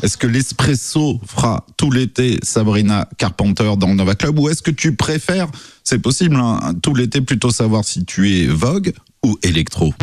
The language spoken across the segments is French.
Est-ce que l'espresso fera tout l'été Sabrina Carpenter dans le Nova Club, ou est-ce que tu préfères, c'est possible, hein, tout l'été plutôt savoir si tu es Vogue ou électro?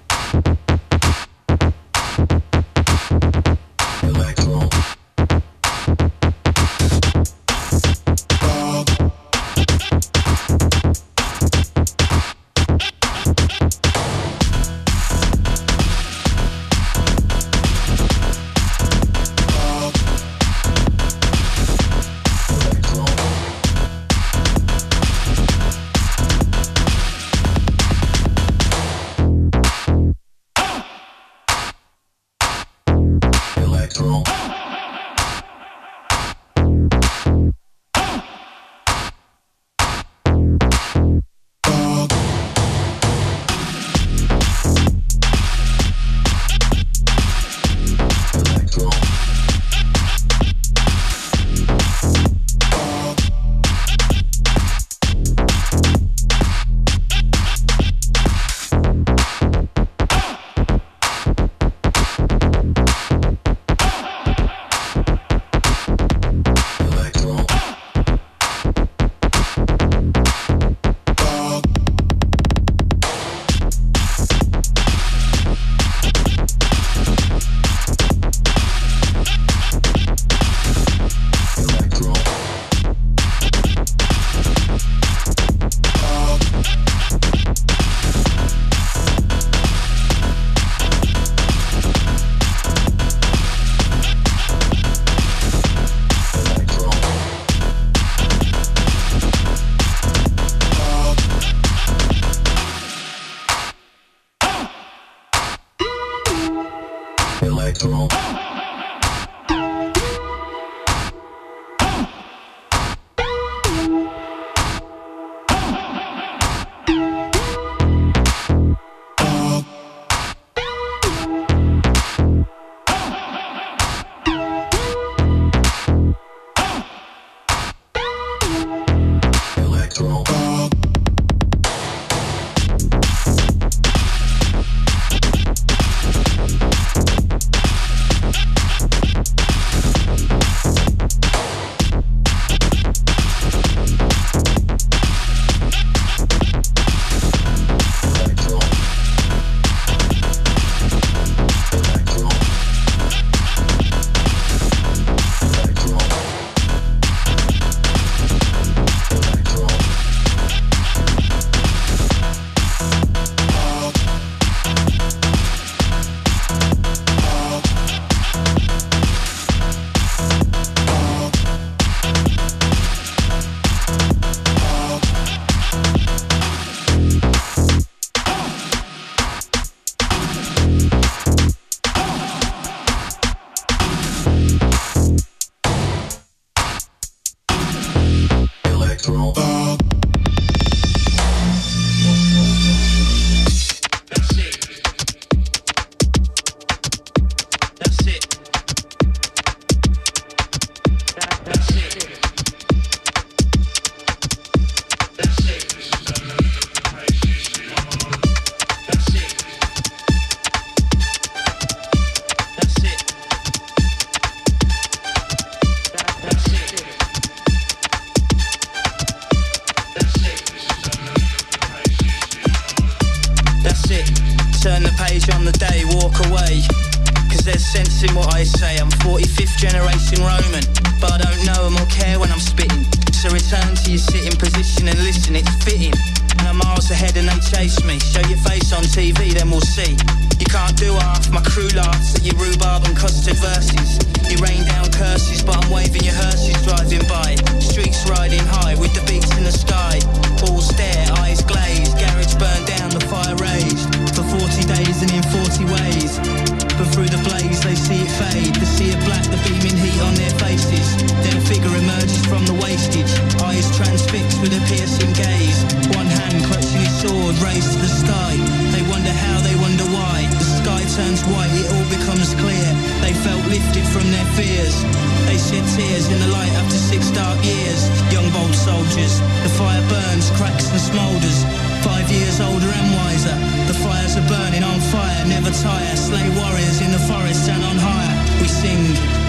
Turn the page on the day, walk away. Cause there's sense in what I say. I'm 45th generation Roman, but I don't know them or care when I'm spitting. So return to your sitting position and listen, it's fitting. And I'm miles ahead and they chase me. Show your face on TV, then we'll see. You can't do half, my crew laughs at your rhubarb and custard verses. You rain down curses, but I'm waving your hearses driving by. Streets riding high with the beats in the sky. All stare, eyes glazed, garage burned down, the fire raged. For 40 days and in 40 ways. But through the blaze they see it fade. The sea of black, the beaming heat on their faces. Then a figure emerges from the wastage. Eyes transfixed with a piercing gaze. One hand clutching his sword raised to the sky. They wonder how, they wonder why. The sky turns white, it all becomes clear. They felt lifted from their fears. They shed tears in the light after 6 dark years. Young bold soldiers, the fire burns, cracks and smoulders. 5 years older and wiser. The fires are burning on fire, never tire. Slay warriors in the forest and on higher. We sing, hear the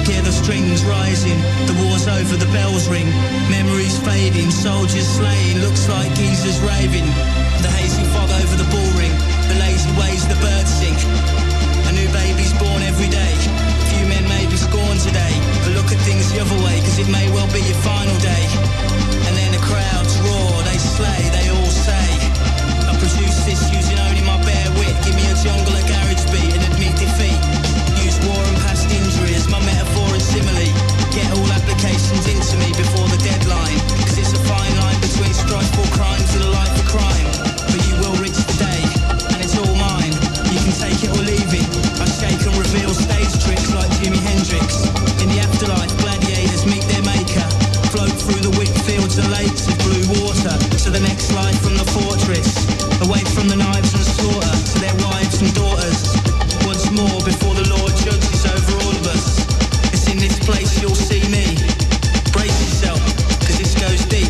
strings rising, the war's over, the bells ring. Memories fading, soldiers slain, looks like geezers raving. The hazy fog over the bull ring, the lazy ways the birds sing. A new baby's born every day, few men may be scorned today. But look at things the other way, cause it may well be your final day. And then the crowds roar, they slay, they all say, I produce this using only my bare wit. Give me a jungle, a garage beat and admit defeat. Use war and past injury as my metaphor and simile. Get all applications into me before the deadline, cause it's a fine line between strifeful crimes and a life of crime. But you will reach the day, and it's all mine. You can take it or leave it. I shake and reveal stage tricks like Jimi Hendrix. In the afterlife, gladiators meet their maker. Float through the wheat fields and lakes of blue water to the next life from the fortress. Away from the knives and slaughter to their wives and daughters. Once more before the Lord judges over all of us. It's in this place you'll see me. Brace yourself, cause this goes deep.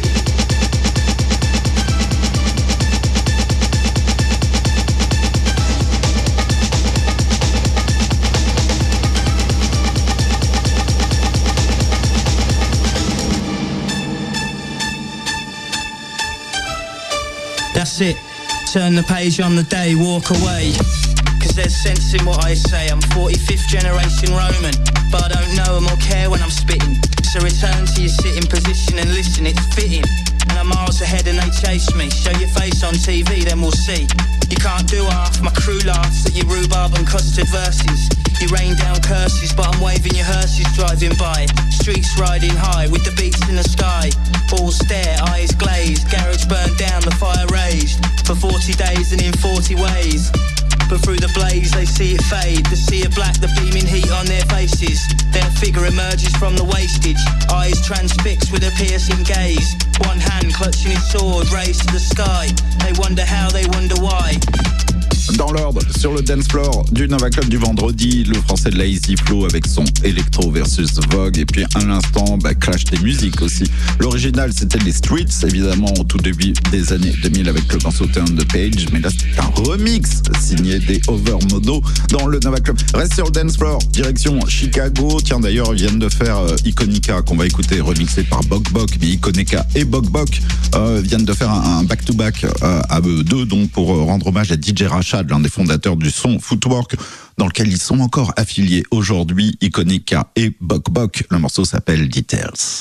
That's it, turn the page on the day, walk away. Cause there's sense in what I say. I'm 45th generation Roman, but I don't know them or care when I'm spitting. So return to your sitting position and listen, it's fitting. And I'm miles ahead and they chase me. Show your face on TV, then we'll see. You can't do half, my crew laughs at your rhubarb and custard verses. You rain down curses, but I'm waving your hearses driving by. Streets riding high with the beats in the sky. All stare, eyes glazed, garage burned down, the fire raised. For 40 days and in 40 ways. But through the blaze they see it fade. The sea of black, the beaming heat on their faces. Then a figure emerges from the wastage, eyes transfixed with a piercing gaze. One hand clutching his sword, raised to the sky. They wonder how, they wonder why. Dans l'ordre, sur le dance floor du Nova Club du vendredi, le français de Lazy Flow avec son Electro versus Vogue. Et puis à l'instant, clash des musiques aussi. L'original, c'était les Streets, évidemment, au tout début des années 2000 avec le morceau Turn the Page. Mais là, c'est un remix signé des Overmodo dans le Nova Club. Reste sur le dance floor, direction Chicago. Tiens, d'ailleurs, ils viennent de faire Iconica, qu'on va écouter, remixé par Bok Bok. Mais Iconica et Bok Bok viennent de faire un back-to-back à eux deux, donc pour rendre hommage à DJ Rachad, l'un des fondateurs du son Footwork, dans lequel ils sont encore affiliés aujourd'hui, Iconica et Bok Bok. Le morceau s'appelle Details.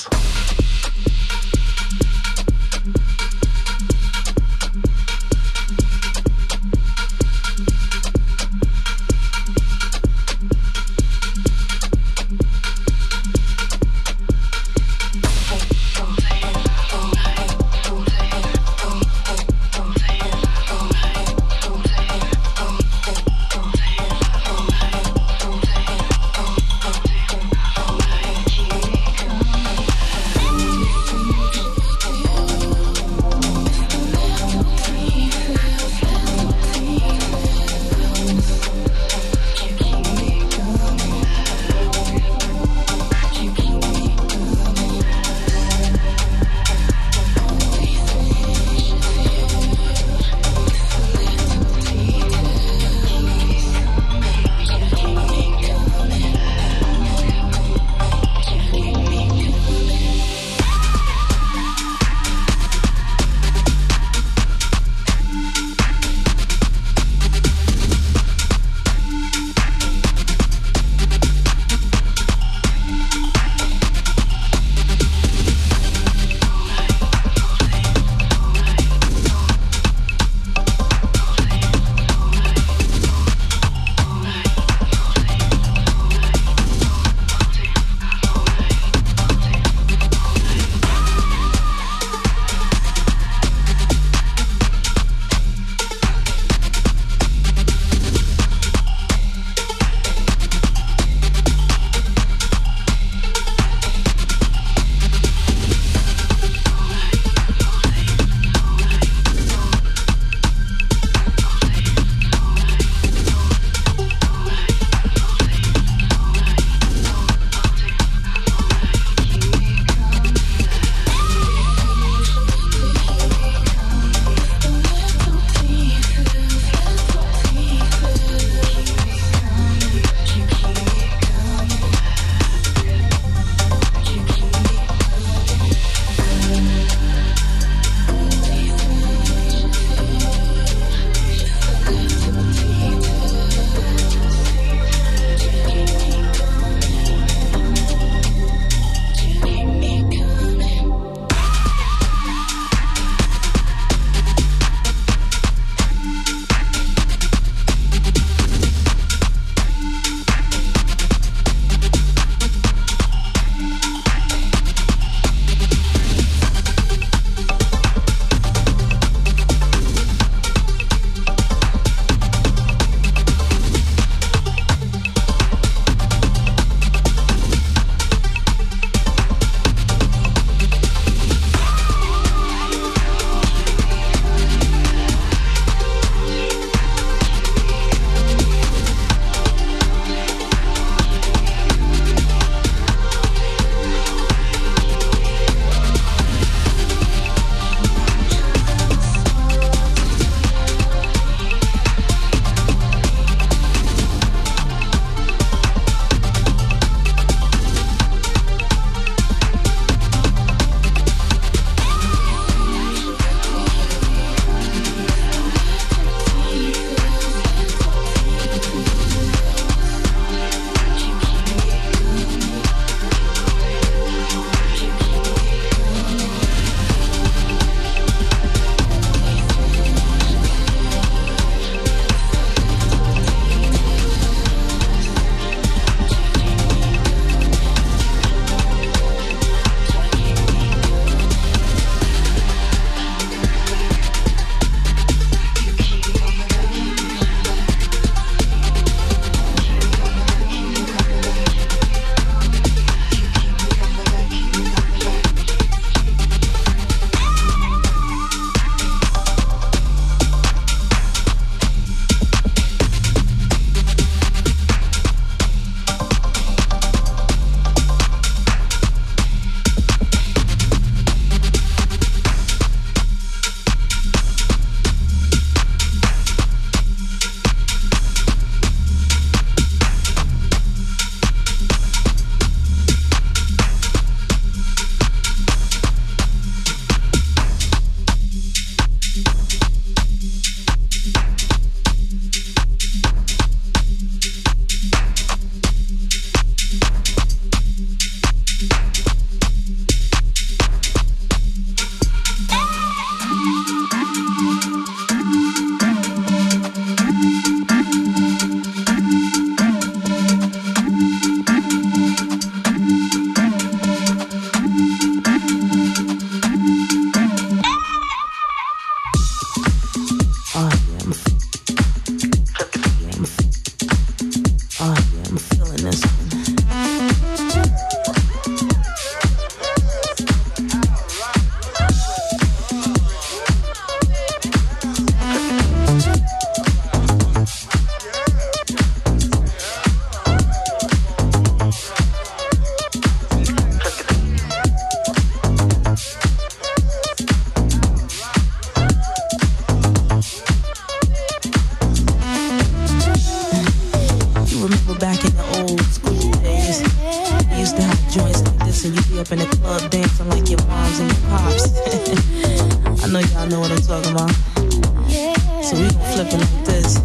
back in the old school days. We used to have joints like this and you'd be up in the club dancing like your moms and your pops. I know y'all know what I'm talking about. So we gon' flip it like this.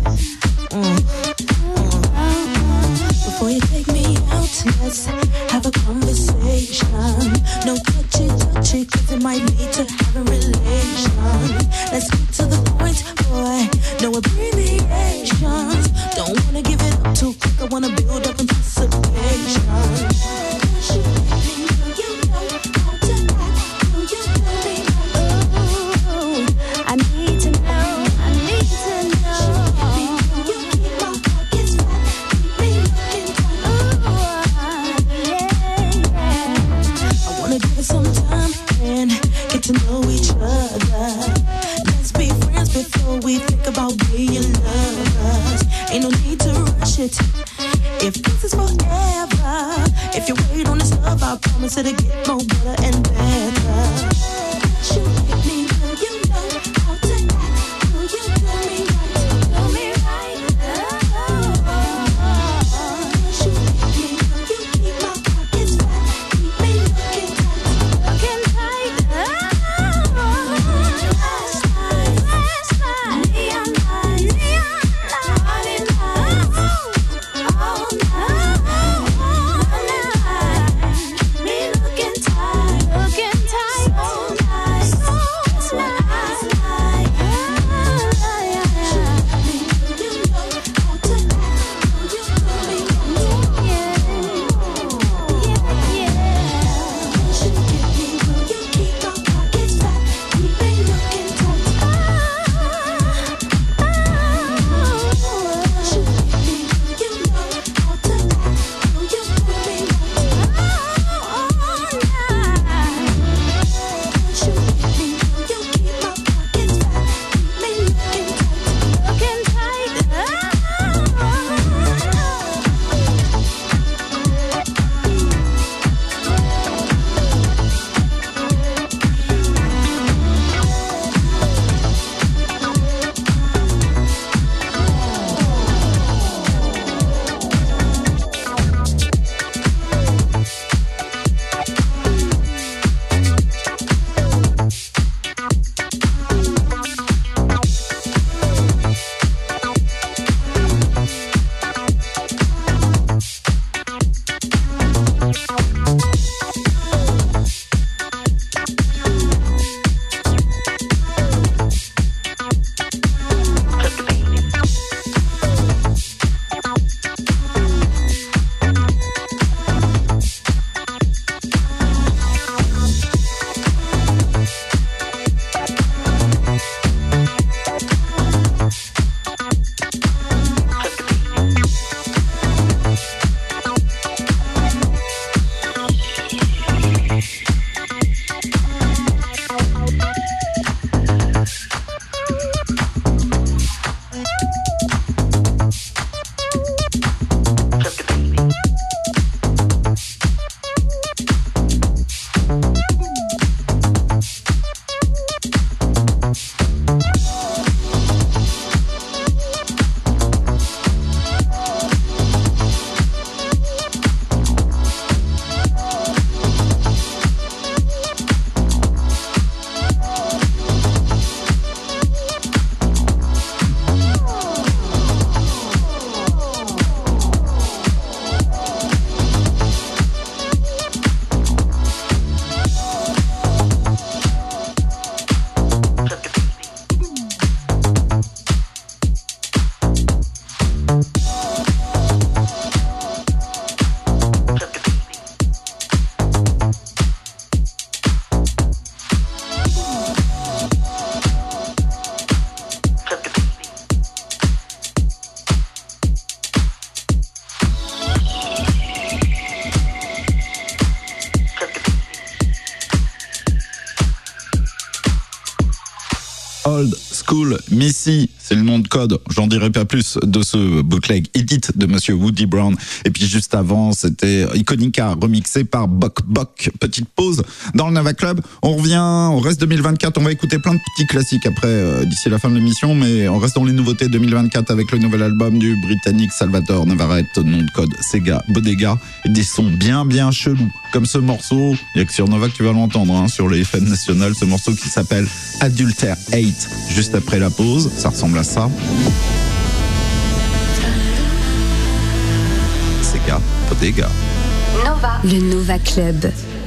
Before you take me out, let's have a conversation. No touchy, cause it might lead to having relation. Let's get to the point, boy, no abbreviations. Don't wanna give it up too quick, I wanna build up anticipation. I need to know, I need to know. You keep my pockets fat, keep me looking tight. I wanna give it some time and get to know each other. Let's be friends before we think about being lovers. Ain't no need to rush it. If this is forever, if you wait on this love, I promise it'll get more better and better. You make me feel you know how to act. Will you do me right? Do me right. You make me feel you keep my pockets fat. Keep me looking tight. Looking tight. Last night, neon lights, party lights, all night. Me looking tight, looking tight, so nice. That's what I like. You know how to act. You do me wrong. Yeah. You give me will you keep my pockets fat. Keep me looking tight. You give me will you know how to act. Will you do me right? You give me will you keep my pockets fat. Keep me looking tight. Looking School Missy, c'est le nom de code. J'en dirai pas plus de ce bootleg edit de Monsieur Woody Brown. Et puis juste avant, c'était Iconica remixé par Bok Bok. Petite pause dans le Nova Club. On revient, on reste 2024. On va écouter plein de petits classiques après, d'ici la fin de l'émission, mais on reste dans les nouveautés 2024 avec le nouvel album du Britannique Salvatore Navarrete, nom de code Sega Bodega, et des sons bien chelous. Comme ce morceau, il n'y a que sur Nova que tu vas l'entendre, hein, sur les FM nationales, ce morceau qui s'appelle Adultère 8. Juste après la pause, ça ressemble à ça. Sega Bodega. Nova. Le Nova Club.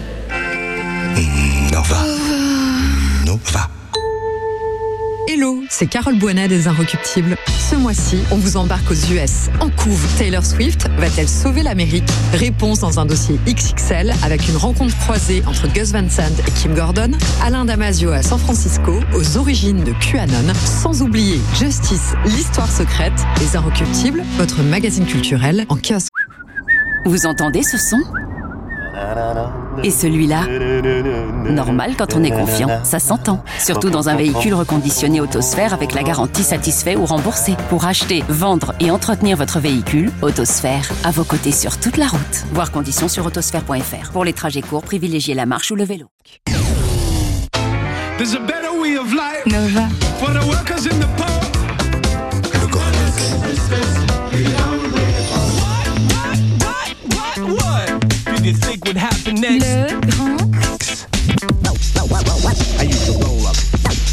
Nova. Nova. Hello, c'est Carole Boinet des Inrecuptibles. Ce mois-ci, on vous embarque aux US. En couve, Taylor Swift va-t-elle sauver l'Amérique? Réponse dans un dossier XXL avec une rencontre croisée entre Gus Van Sant et Kim Gordon, Alain Damasio à San Francisco, aux origines de QAnon, sans oublier Justice, l'histoire secrète, Les Inrecuptibles, votre magazine culturel en kiosque. Vous entendez ce son ? Et celui-là ? Normal quand on est confiant, ça s'entend. Surtout dans un véhicule reconditionné Autosphère avec la garantie satisfait ou remboursé. Pour acheter, vendre et entretenir votre véhicule, Autosphère, à vos côtés sur toute la route. Voir conditions sur autosphère.fr. Pour les trajets courts, privilégiez la marche ou le vélo. Nova. Le grand You think would happen next? Le grand I used to roll up.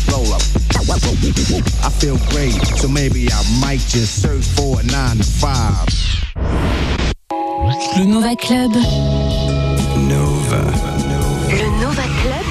I feel great, so maybe I might just search for a 9 to 5. Le Nova Club. Nova. Le Nova Club.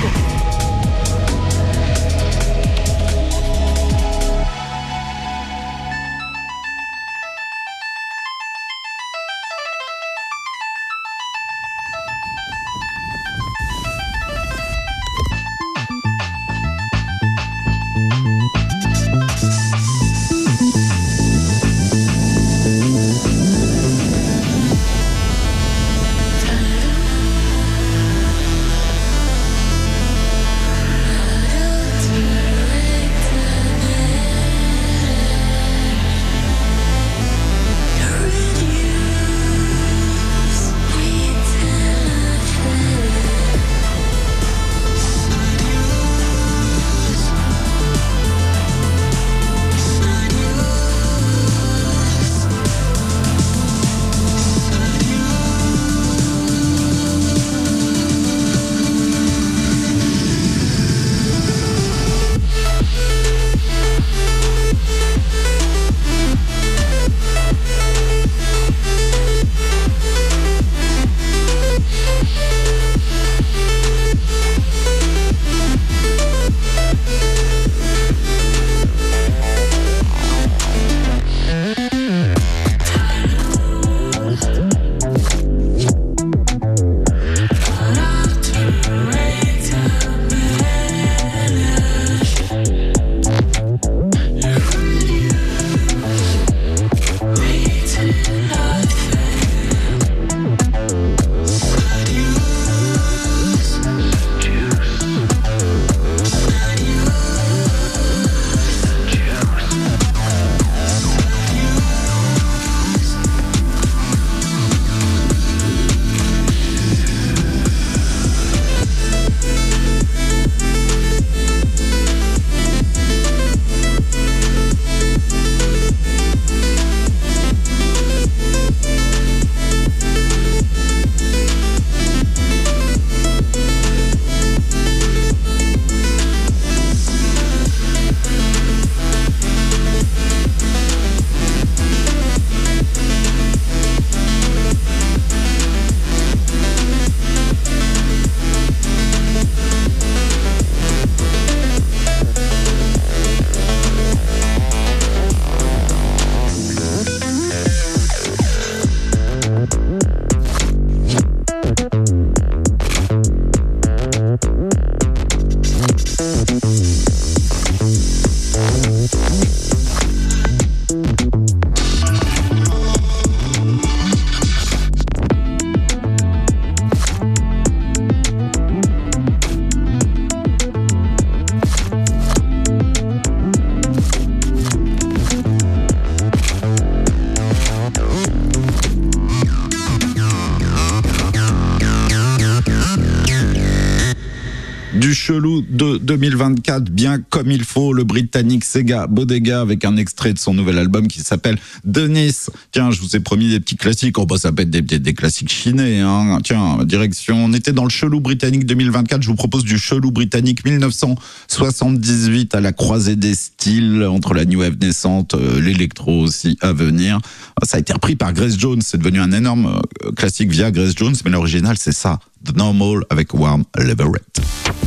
chelou de 2024, bien comme il faut, le Britannique Sega Bodega avec un extrait de son nouvel album qui s'appelle Dennis. Tiens, je vous ai promis des petits classiques. Oh bah ça peut être des classiques chinés, hein. Tiens, direction. On était dans le chelou britannique 2024. Je vous propose du chelou britannique 1978 à la croisée des styles entre la new wave naissante, l'électro aussi à venir. Ça a été repris par Grace Jones. C'est devenu un énorme classique via Grace Jones, mais l'original c'est ça, The Normal avec Warm Leverett.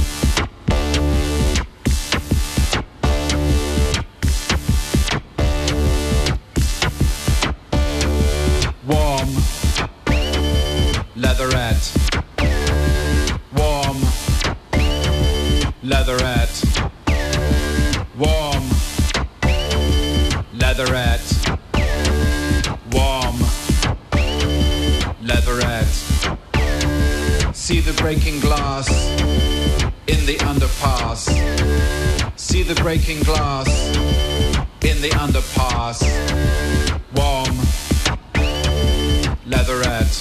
Warm Leatherette. Warm Leatherette. Warm Leatherette. Warm Leatherette. See the breaking glass in the underpass. See the breaking glass in the underpass. Warm Leatherette.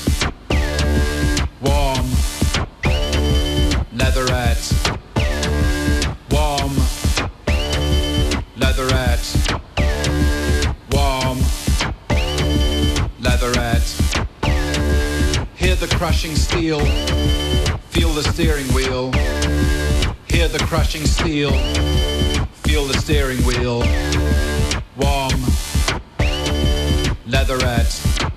Warm Leatherette. Warm Leatherette. Warm Leatherette. Hear the crushing steel. Feel the steering wheel. Hear the crushing steel. Feel the steering wheel. Warm Leatherette.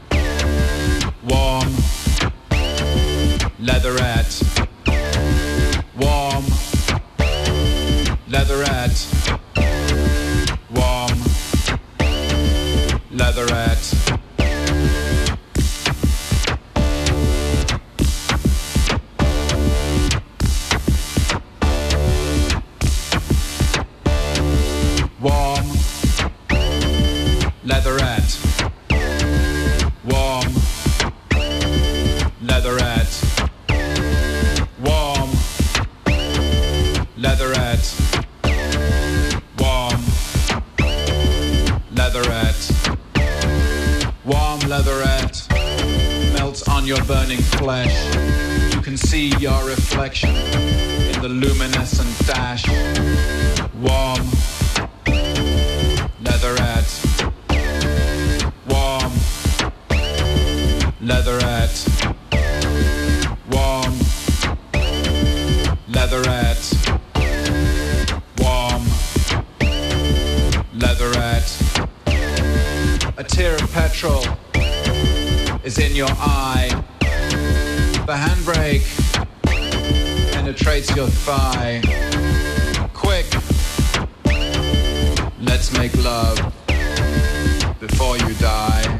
Warm Leatherette. Warm Leatherette. Warm Leatherette. Warm Leatherette. Warm Leatherette. Warm Leatherette. Warm Leatherette. Warm Leatherette melts on your burning flesh. You can see your reflection in the luminescent dash. Warm Leatherette. Warm Leatherette. Warm Leatherette. Warm Leatherette. A tear of petrol is in your eye. The handbrake penetrates your thigh. Quick, let's make love before you die.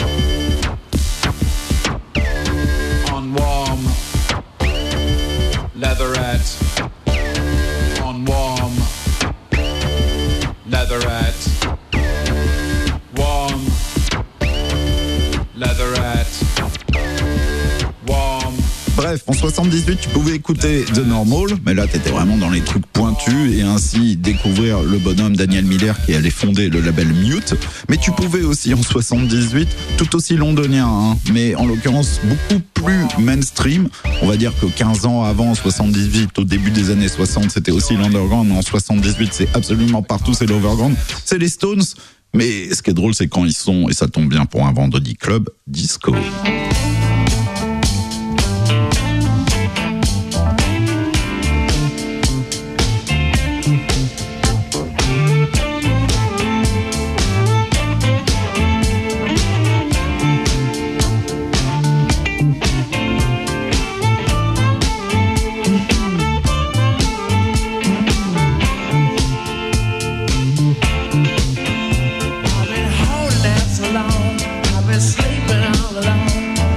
On warm Leatherette. On warm Leatherette. Warm Leatherette. Warm. Bref, en 78, tu pouvais écouter The Normal, mais là, t'étais vraiment dans les trucs pointus et ainsi découvrir le bonhomme Daniel Miller qui allait fonder le label Mute. Mais tu pouvais aussi en 78, tout aussi londonien, hein, mais en l'occurrence beaucoup plus mainstream. On va dire que 15 ans avant, en 78, au début des années 60, c'était aussi l'underground. En 78, c'est absolument partout, c'est l'overground. C'est les Stones. Mais ce qui est drôle, c'est quand ils sont, et ça tombe bien pour un vendredi club, disco. I've been sleeping all alone.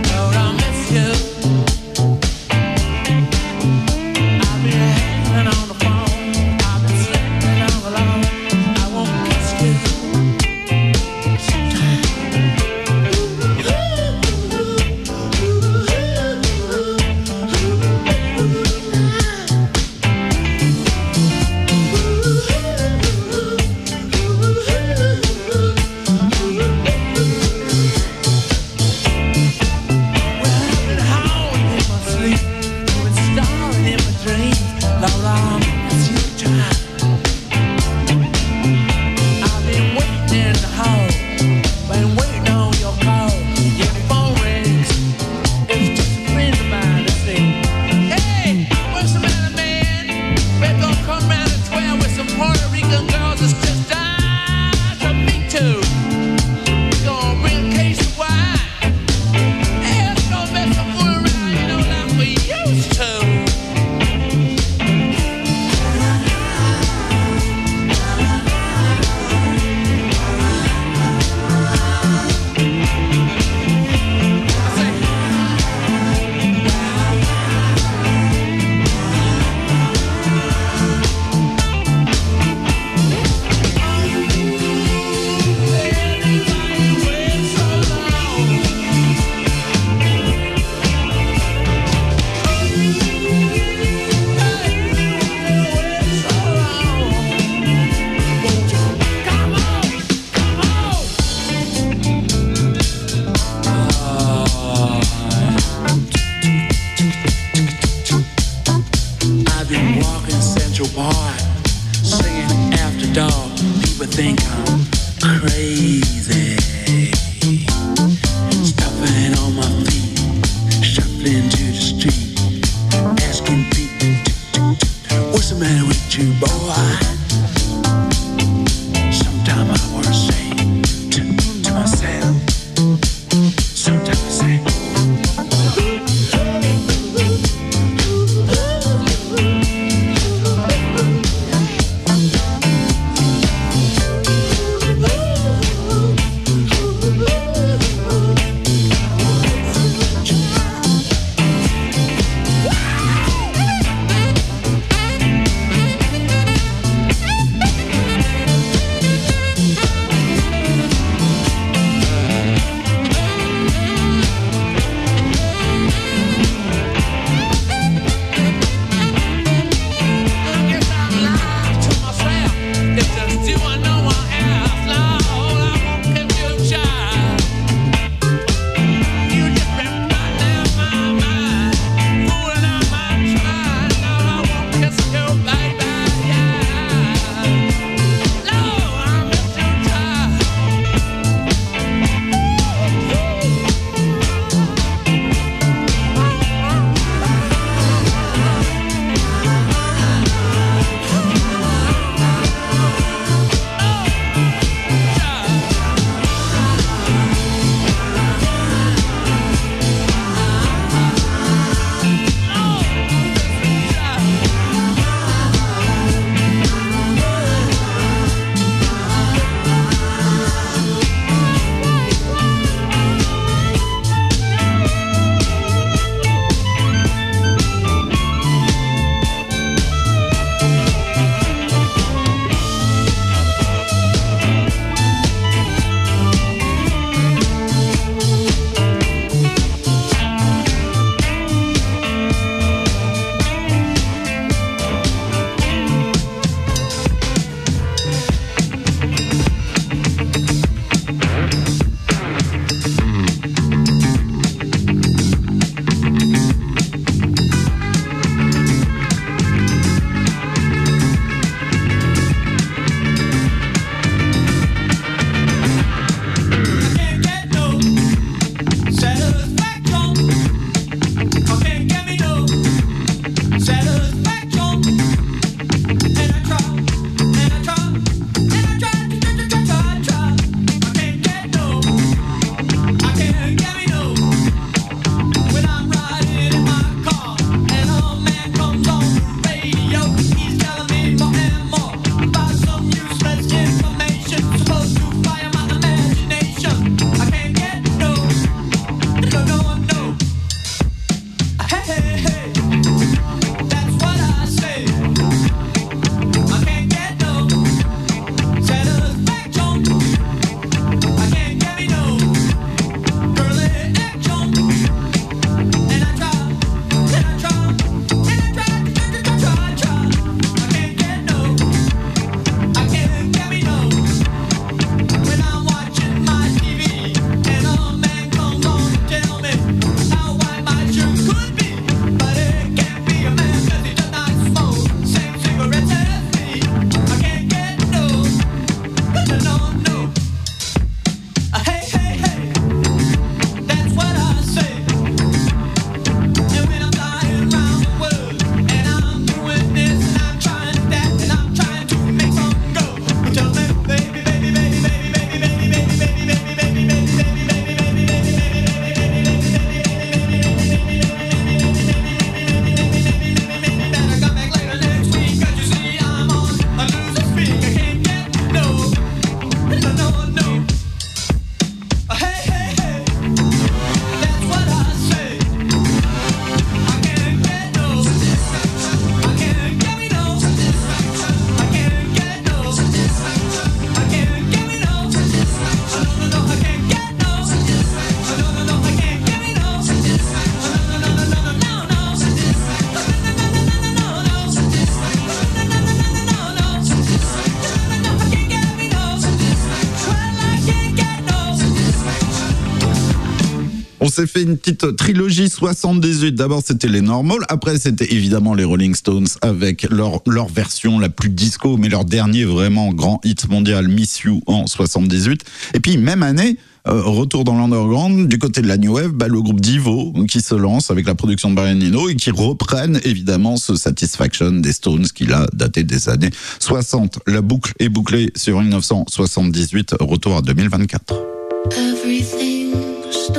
On s'est fait une petite trilogie 78. D'abord, c'était les Normal. Après, c'était évidemment les Rolling Stones avec leur version la plus disco, mais leur dernier vraiment grand hit mondial, Miss You, en 78. Et puis, même année, retour dans l'underground, du côté de la New Wave, le groupe Devo qui se lance avec la production de Brian Eno et qui reprennent évidemment ce Satisfaction des Stones qui l'a daté des années 60. La boucle est bouclée sur 1978, retour à 2024. Everything stops.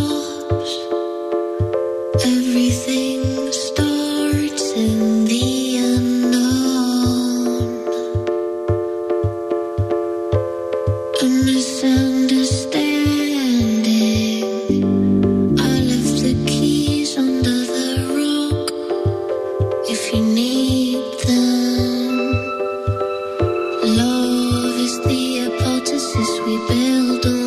Everything starts in the unknown. A misunderstanding. I left the keys under the rock. If you need them, love is the hypothesis we build on.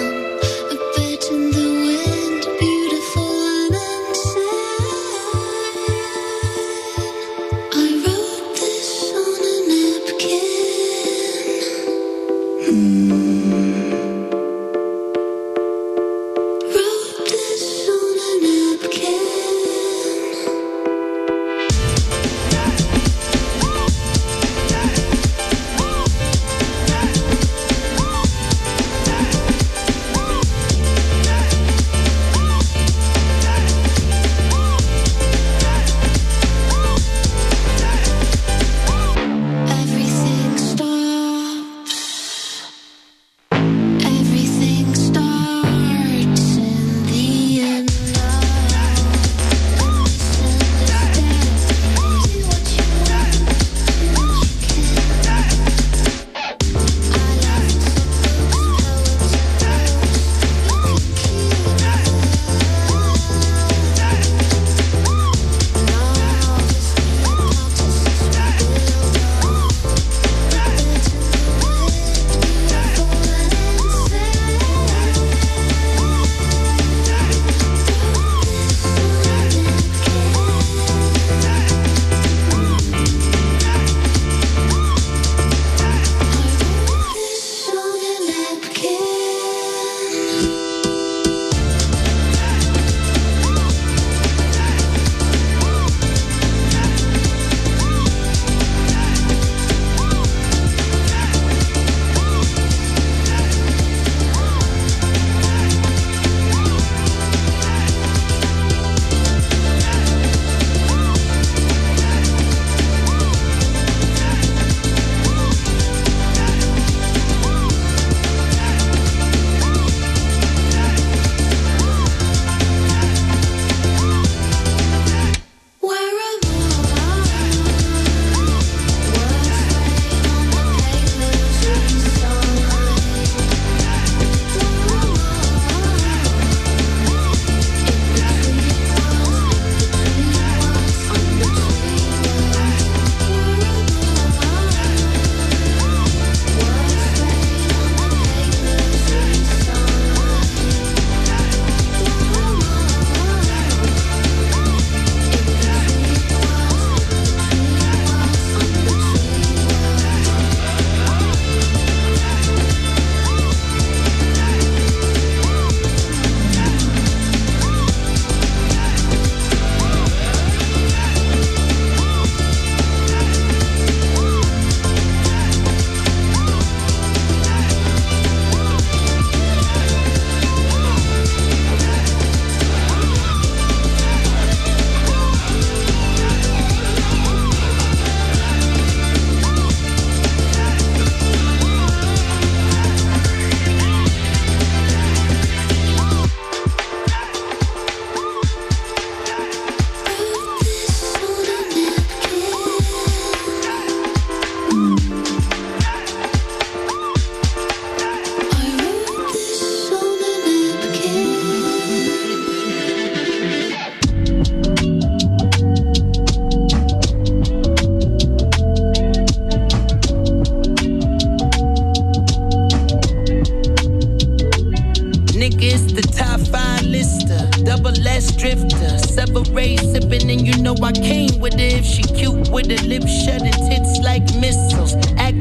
drifter. Separate, sipping, and you know I came with it. If she cute with her lips shut and tits like missiles. Act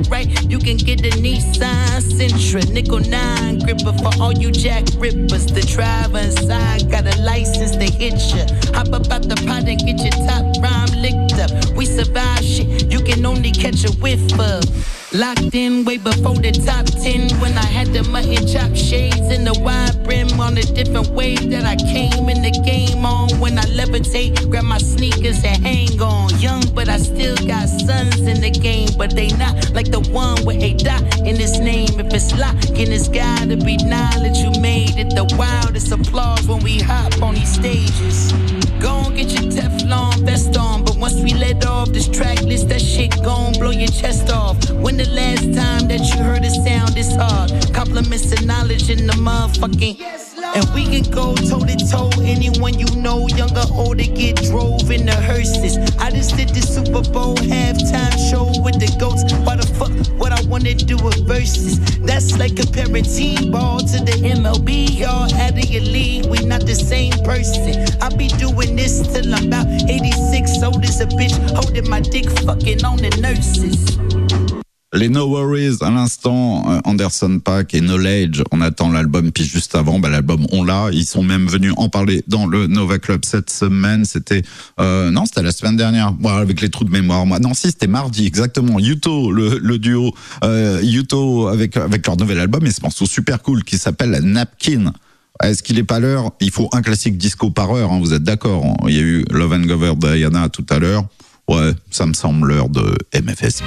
right, you can get a Nissan Sentra, nickel 9 gripper for all you jack rippers. The driver inside got a license to hit ya. Hop up out the pot and get your top rhyme licked up. We survive shit, you can only catch a whiff of. Locked in way before the top 10 when I had the mutton chop shades and the wide brim on a different wave that I came in the game on. When I levitate, grab my sneakers and hang on. Young, but I still got sons in the game, but they not like the one with a dot in his name. If it's locking, it's gotta be knowledge you made it. The wildest applause when we hop on these stages. Go and get your Teflon vest on, but once we let off this track list, that shit gon' blow your chest off. When the last time that you heard a sound this hard? Compliments and knowledge in the motherfucking. And we can go toe to toe. Anyone you know, young or older, get drove in the hearses. I just did the Super Bowl halftime show with the goats. Why the fuck would I wanna do a versus? That's like comparing T-ball to the MLB. Y'all out of your league, we not the same person. I be doing this till I'm about 86, old as a bitch, holding my dick, fucking on the nurses. Les No Worries, à l'instant, Anderson .Paak et Knowledge. On attend l'album, puis juste avant, l'album, on l'a. Ils sont même venus en parler dans le Nova Club cette semaine. C'était, non, c'était la semaine dernière. Bon, avec les trous de mémoire, moi. Non, si, c'était mardi, exactement. Yuto, le duo, Yuto avec leur nouvel album, et ce morceau super cool qui s'appelle Napkin. Est-ce qu'il est pas l'heure? Il faut un classique disco par heure, hein, vous êtes d'accord, hein? Il y a eu Love and Gover Diana tout à l'heure. Ouais, ça me semble l'heure de MFSB.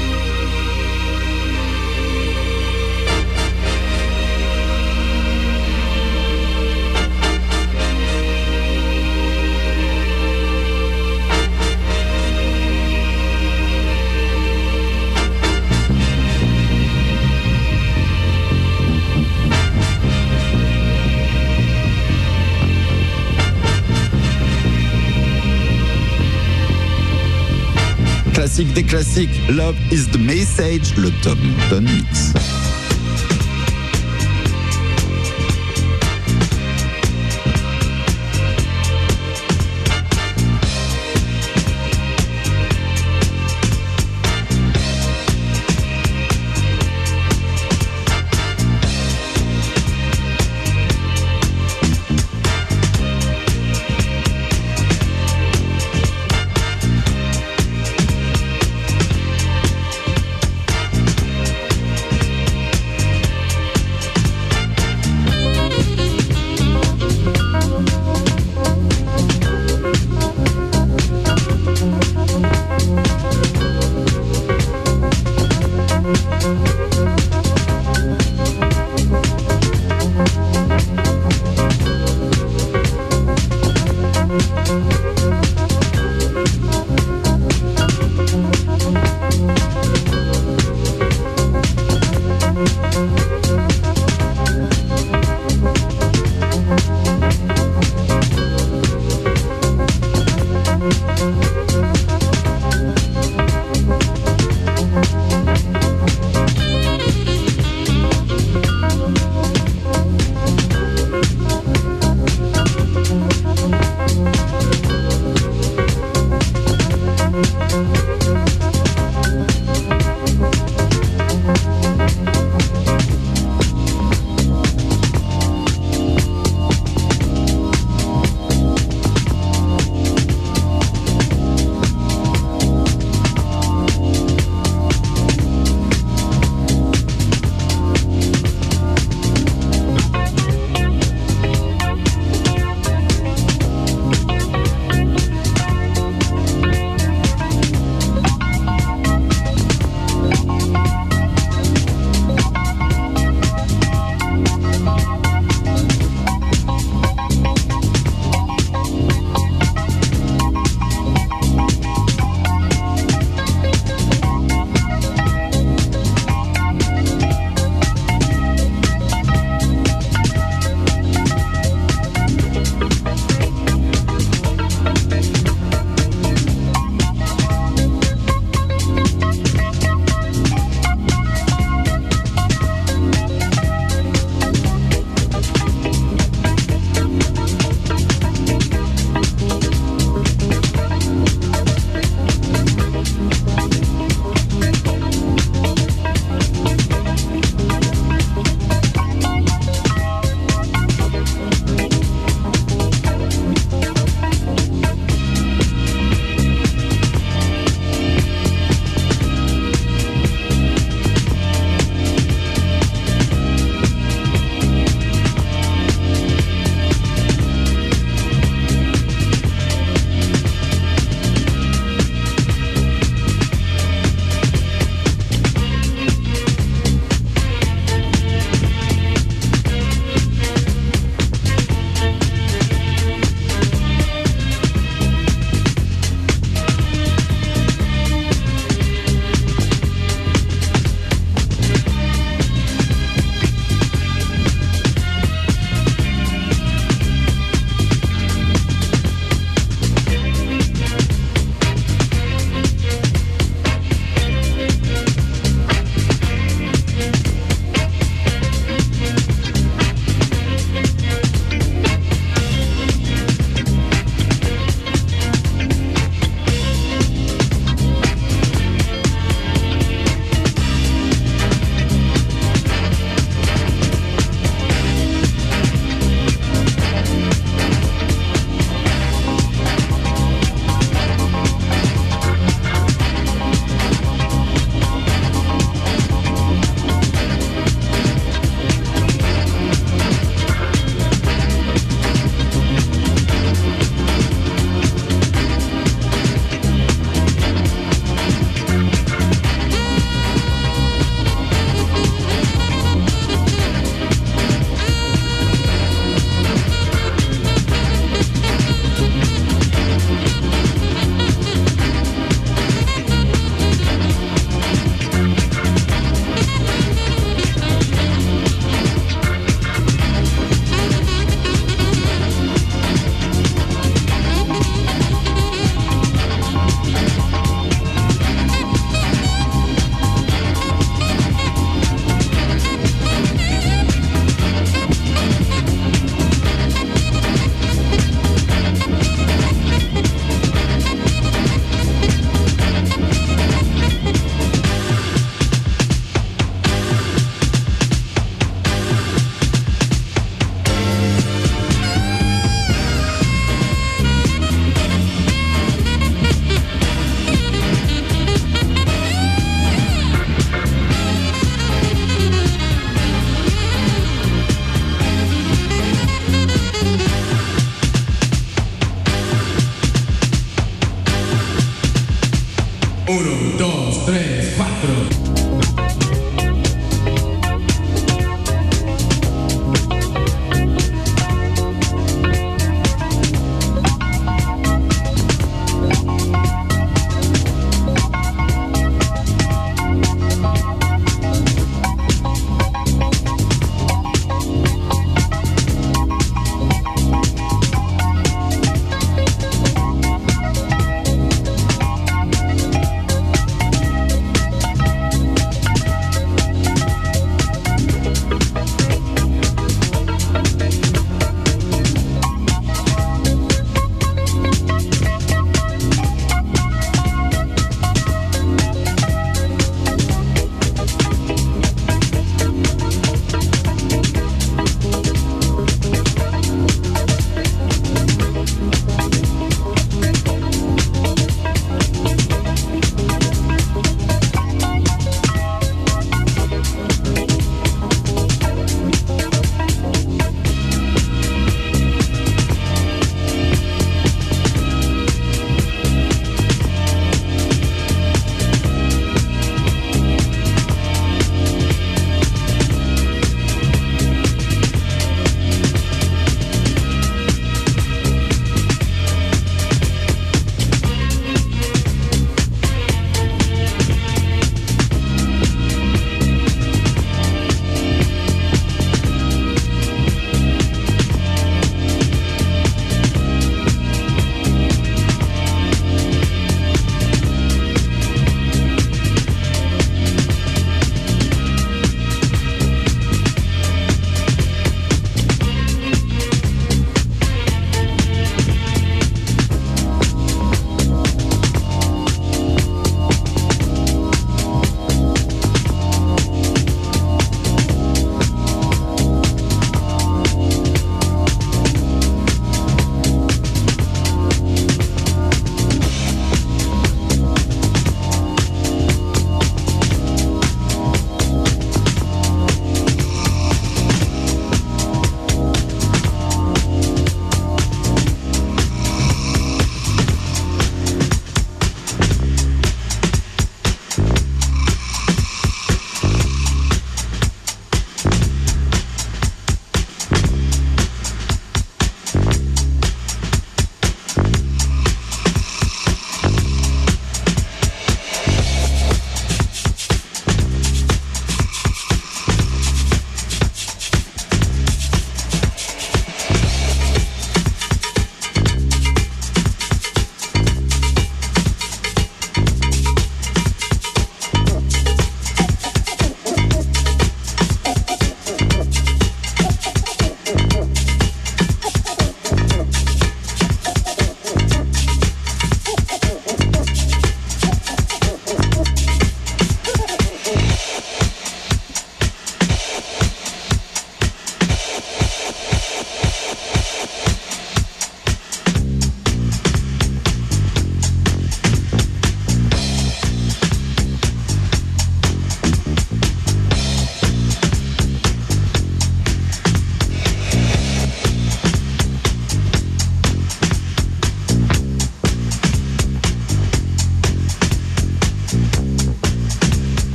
Classique des classiques, Love is the Message, le Tom Don Mix.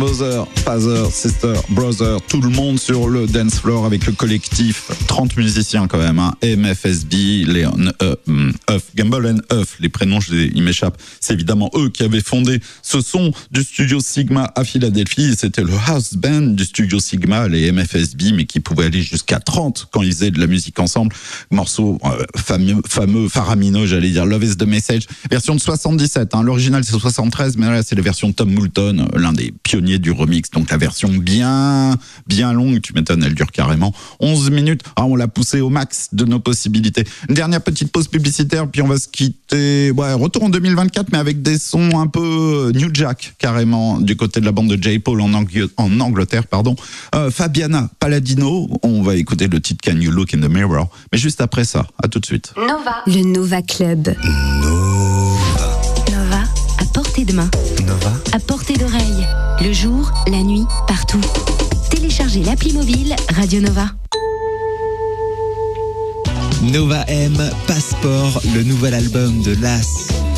Mother, Father, Sister, Brother, tout le monde sur le dance floor avec le collectif, 30 musiciens quand même, hein. MFSB, Leon, Huff, Gamble and Huff, les prénoms ils m'échappent, c'est évidemment eux qui avaient fondé ce son du studio Sigma à Philadelphie, c'était le house band du studio Sigma, les MFSB, mais qui pouvaient aller jusqu'à 30 quand ils faisaient de la musique ensemble, morceau fameux, faramineux, j'allais dire, Love is the Message, version de 77, hein. L'original c'est 73, mais là c'est la version de Tom Moulton, l'un des pionniers du remix, donc la version bien longue, tu m'étonnes, elle dure carrément 11 minutes, on l'a poussé au max de nos possibilités. Une dernière petite pause publicitaire, puis on va se quitter, retour en 2024, mais avec des sons un peu New Jack, carrément, du côté de la bande de J. Paul en Angleterre, Fabiana Palladino, on va écouter le titre Can You Look in the Mirror, mais juste après ça, à tout de suite. Nova. Le Nova Club. Nova, à portée de main. Nova. À portée d'oreille. Le jour, la nuit, partout. Téléchargez l'appli mobile Radio Nova. Nova M, Passeport, le nouvel album de Las.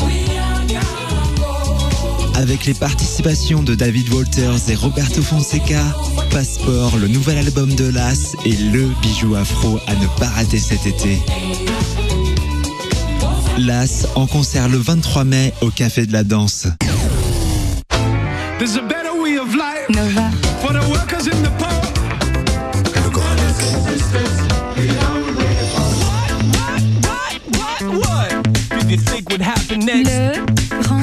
Avec les participations de David Walters et Roberto Fonseca, Passeport, le nouvel album de Las, est le bijou afro à ne pas rater cet été. Las en concert le 23 mai au Café de la Danse. There's a better way of life. Nova. For the workers in the pub. Le grand What? Did you think would happen next? Le grand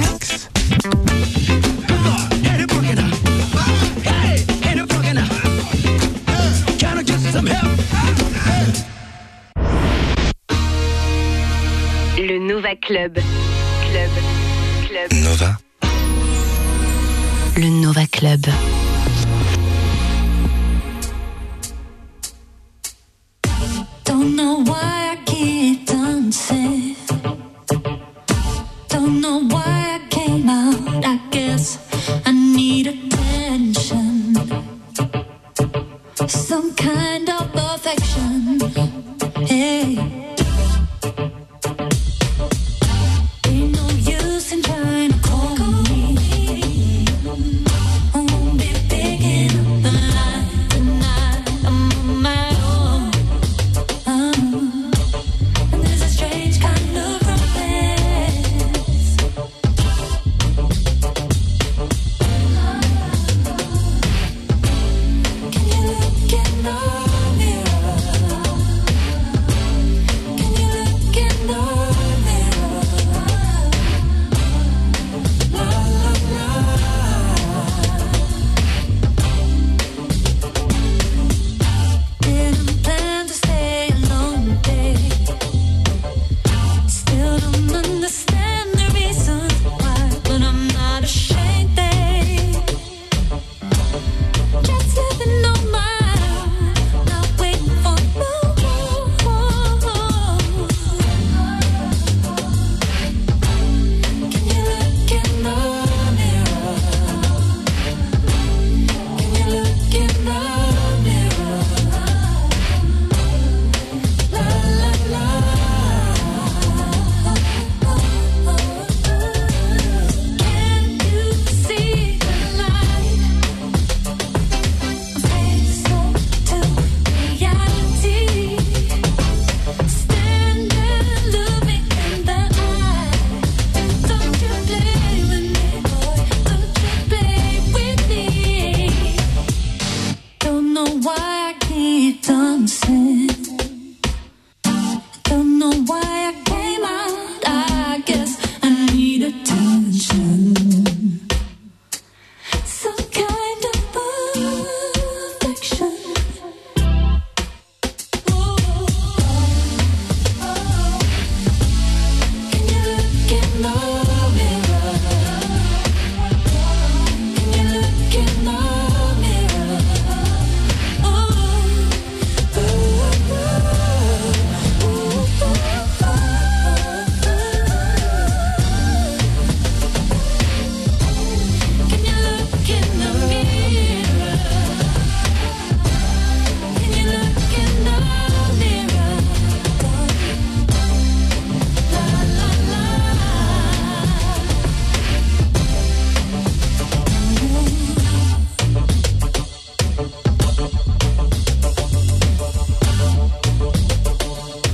Le Nova Club. Nova. Le Nova Club. Don't know why